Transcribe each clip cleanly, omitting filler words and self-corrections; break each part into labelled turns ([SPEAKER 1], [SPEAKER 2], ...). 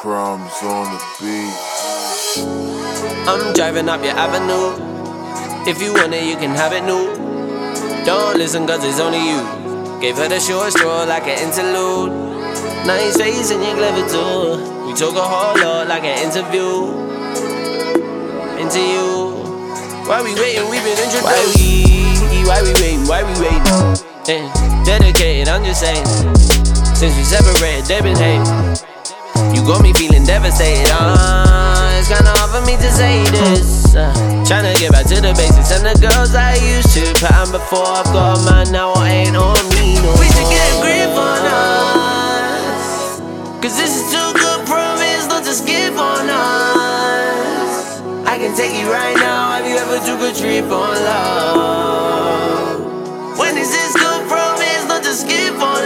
[SPEAKER 1] Crumbs on the beat.
[SPEAKER 2] I'm driving up your avenue. If you want it, you can have it new. Don't listen, cause it's only you. Gave her the short straw like an interlude. Nice face and you're clever too. We took a whole lot like an interview. Into you. Why we waiting? We've been introduced. Why we waiting? Dedicated, I'm just saying. Since we separated, they been hating. You got me feeling devastated. It's kinda hard for me to say this. Tryna get back to the basics and the girls I used to pattern before I've got mine now ain't on me no more. We should get a grip on us, cause this is too good, promise not to skip on us. I can take you right now, have you ever took a trip on love? When is this good, promise not to skip on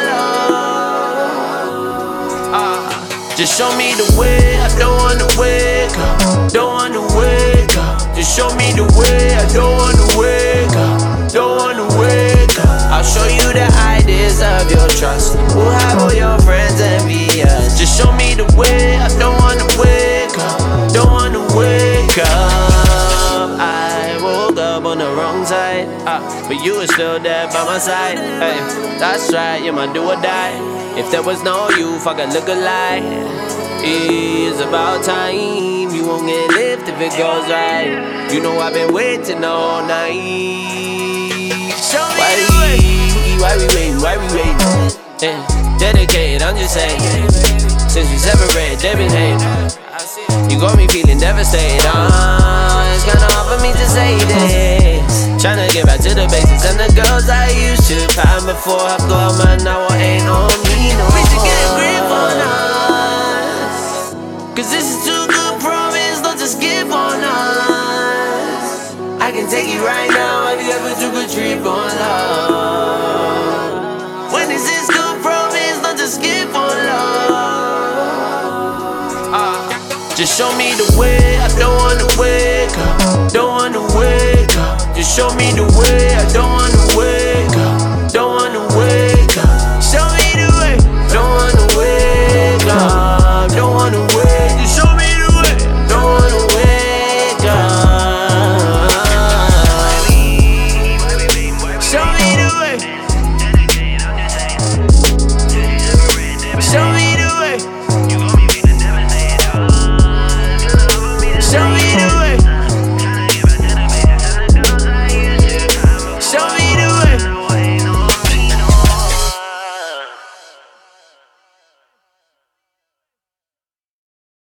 [SPEAKER 2] love? Just show me the way, I don't wanna wake up, don't wanna wake up. Just show me the way, I don't wanna wake up, don't wanna wake up. I'll show you that I deserve your trust. We'll have all your friends envious. Just show me the way, I don't wanna wake up, don't wanna wake up. I woke up on the wrong side, but you were still there by my side. Hey, that's right, you're my do or die. If there was no you, fuck a look alike. It's about time, you won't get left if it goes right. You know I've been waiting all night. Show me why we waiting? Dedicated, I'm just saying. Since we separated, they been hating. You got me feeling devastated. It's kinda hard for me to say this. Tryna get back to the basics and the girls I used to pattern before I've got mine now ain't on me no more. We should get a grip on us, cause this is too good, promise not to skip on us. I can take you right now, have you ever took a trip on love? When is this good, promise not to skip on love? Just show me the way, I don't wanna wake up, don't wanna wake up. Just show me the way,